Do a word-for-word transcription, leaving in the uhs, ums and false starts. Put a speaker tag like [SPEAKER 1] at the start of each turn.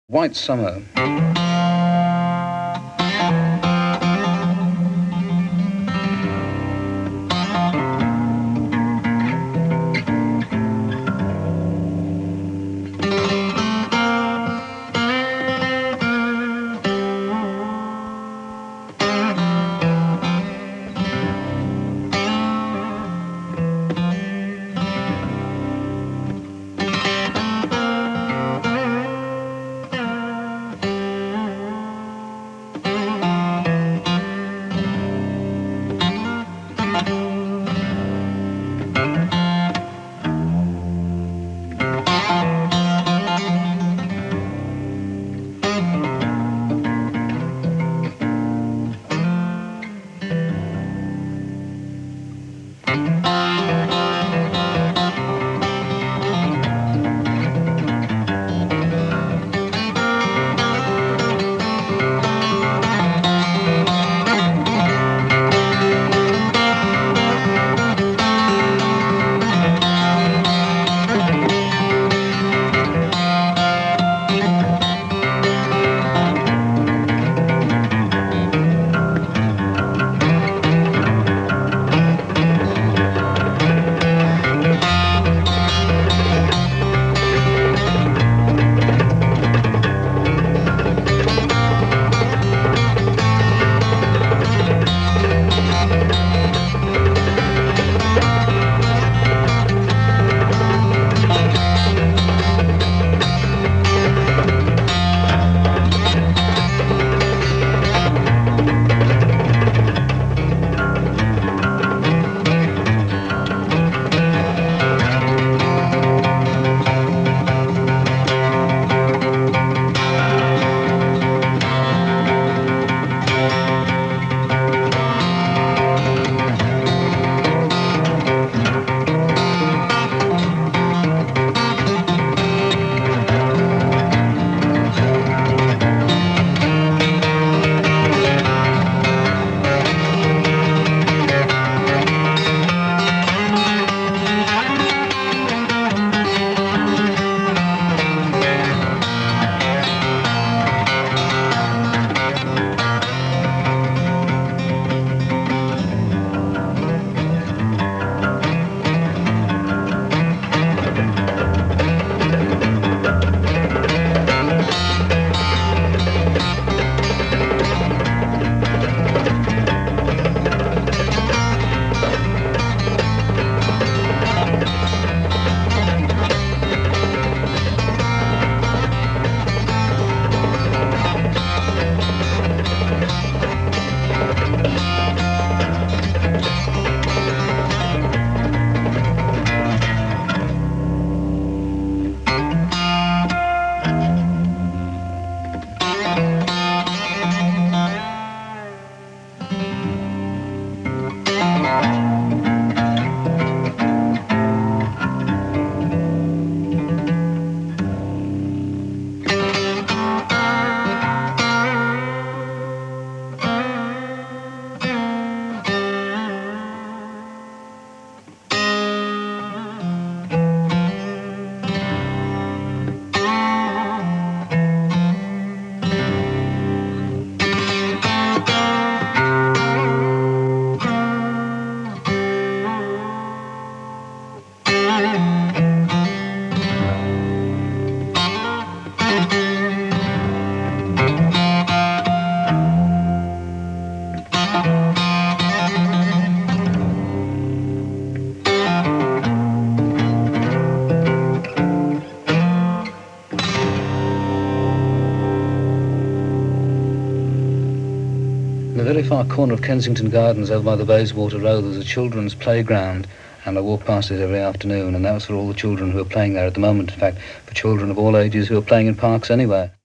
[SPEAKER 1] White Summer. In the very far corner of Kensington Gardens over by the Bayswater Road there's a children's playground, and I walk past it every afternoon, and that was for all the children who are playing there at the moment. In fact, for children of all ages who are playing in parks anywhere.